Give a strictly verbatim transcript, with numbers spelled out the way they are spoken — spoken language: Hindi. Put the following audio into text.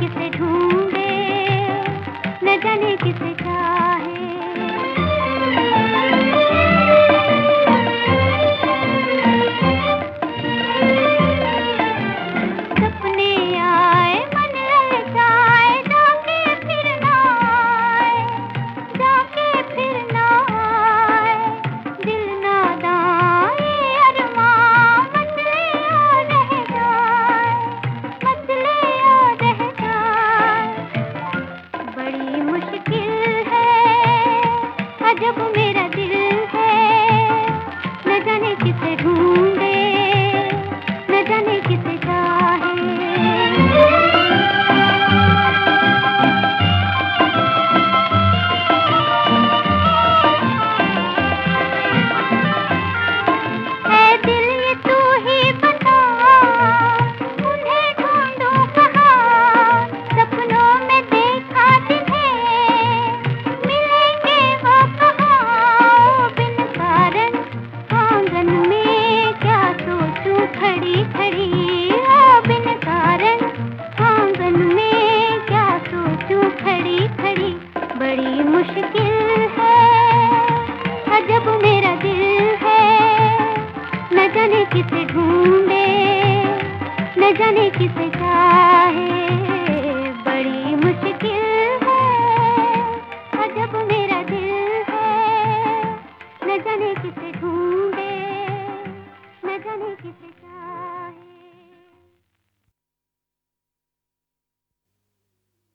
किसे ढूंढे, न जाने किसे चाहे। सपने आए मन ललचाए, जाके फिर ना आए, जाके फिर ना आए। दिल नादान ये अरमां मचले और रह जाए, मचले और रह जाए। बड़ी मुश्किल है अजब मेरा दिल है, न जाने किसे ढूंढे, न जाने किसे चाहे। है दिल ये तू ही बता, उन्हें ढूंढूं कहाँ। सपनों में देखा जिन्हें, मिलेंगे वो कहाँ। बिन कारण आंगन में क्या सोचूं खड़ी खड़ी। ओ बिन कारण आंगन में क्या सोचूं खड़ी खड़ी। बड़ी मुश्किल है अजब मेरा दिल है, न जाने किसे ढूंढे, न जाने किसे चाहे।